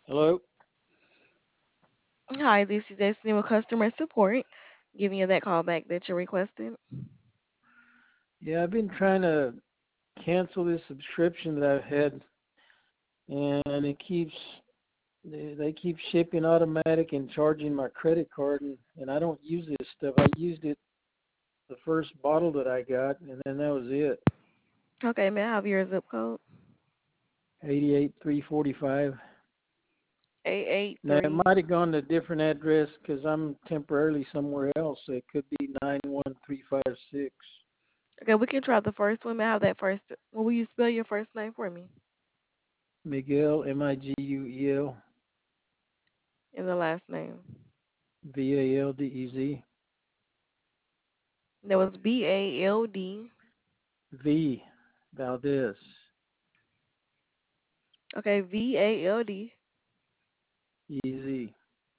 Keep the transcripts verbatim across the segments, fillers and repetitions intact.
Hello. Hi, this is Destiny with customer support. Giving you that call back that you requested. Yeah, I've been trying to cancel this subscription that I've had, and it keeps they, they keep shipping automatic and charging my credit card, and, and I don't use this stuff. I used it the first bottle that I got, and then that was it. Okay, may I have your zip code? eighty-eight three forty-five. Now it eight eight three. might have gone to a different address because I'm temporarily somewhere else. So it could be nine one three five six. Okay, we can try the first one. May I have that first? Well, will you spell your first name for me? Miguel M I G U E L And the last name. V A L D E Z That was B A L D. V Valdez. Okay, V A L D. Easy.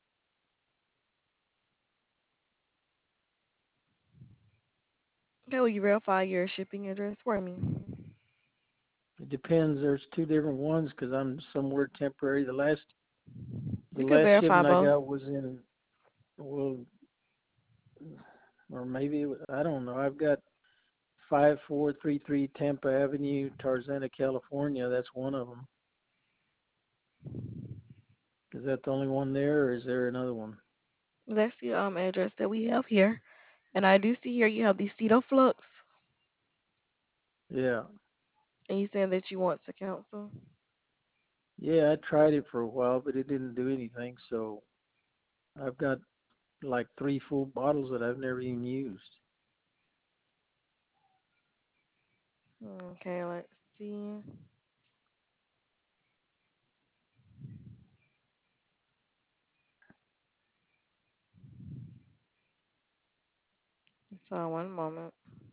Okay, will you verify your shipping address for me? It depends. There's two different ones because I'm somewhere temporary. The last the You can last verify shipment I both. got was in, well, or maybe it was, I don't know. I've got five four three three Tampa Avenue, Tarzana, California. That's one of them. Is that the only one there, or is there another one? That's the um address that we have here. And I do see here you have the Ceto Flux, Yeah, and you saying that you want to cancel. yeah. I tried it for a while, but it didn't do anything. So I've got like three full bottles that I've never even used. Okay, let's see. So one moment.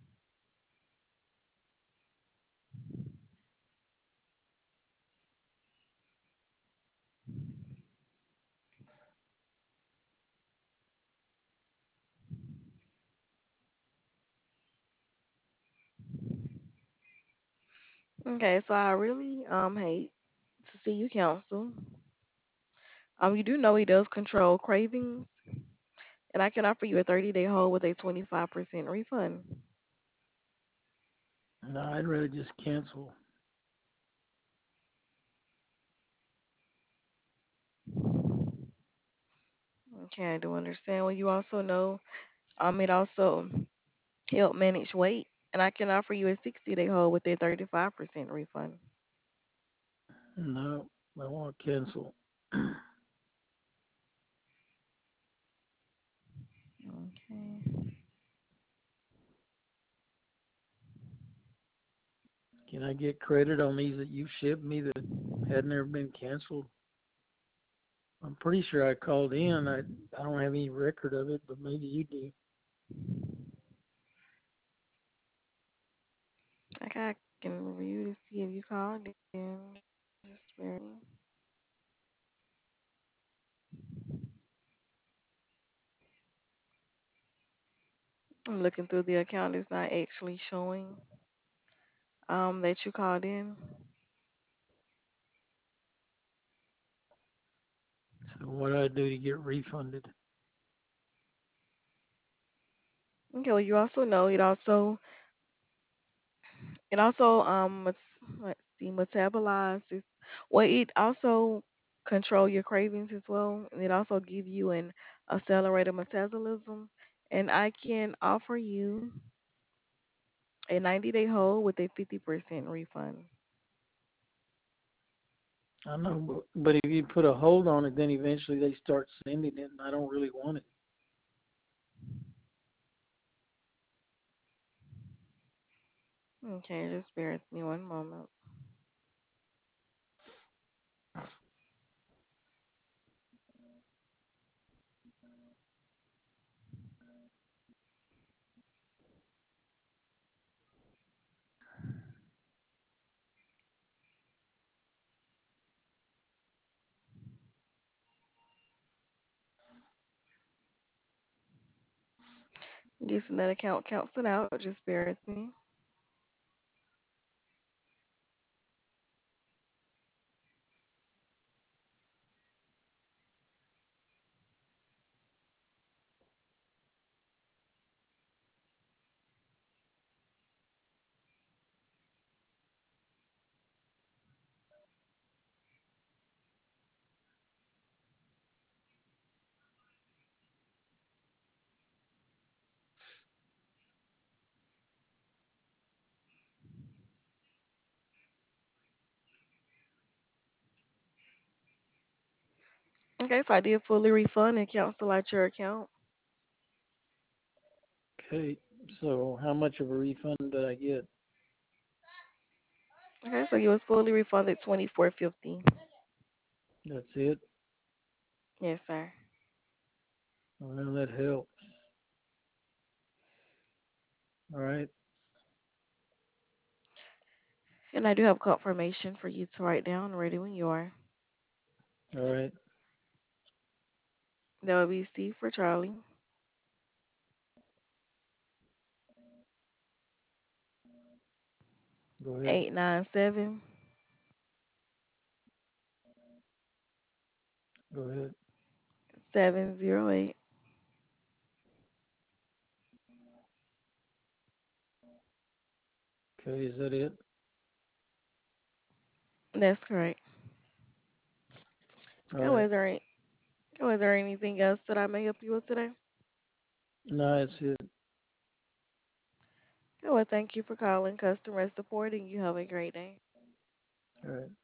Okay, so I really um hate to see you cancel. Um, you do know he does control cravings, and I can offer you a thirty day hold with a twenty-five percent refund. No, I'd rather just cancel. Okay, I do understand. Well, you also know um it also help manage weight, and I can offer you a sixty day hold with a thirty-five percent refund. No, I want to cancel. Okay. Can I get credit on these that you shipped me that had never been canceled? I'm pretty sure I called in. I I don't have any record of it, but maybe you do. Okay, I can review to see if you called in. Just bear with me. I'm looking through the account. It's not actually showing um that you called in. So what do I do to get refunded? Okay, well you also know it also it also um mets- let's see metabolizes, well it also control your cravings as well, and it also give you an accelerated metabolism, and I can offer you a ninety day hold with a fifty percent refund. I know, but, but if you put a hold on it, then eventually they start sending it, and I don't really want it. Okay, just bear with me one moment. Using that account counts it out, just bear with me. Okay, so I did fully refund and cancel out your account. Okay, so how much of a refund did I get? Okay, so you was fully refunded twenty four fifty. That's it? Yes, sir. Well, that helps. All right, And I do have confirmation for you to write down ready when you are. all right, That would be C for Charlie, go ahead. eight nine seven Go ahead. seven zero eight. Okay, is that it? That's correct. All Okay, right. was there any, was there anything else that I may help you with today? No, that's it. Okay, well, thank you for calling customer support and you have a great day. All right.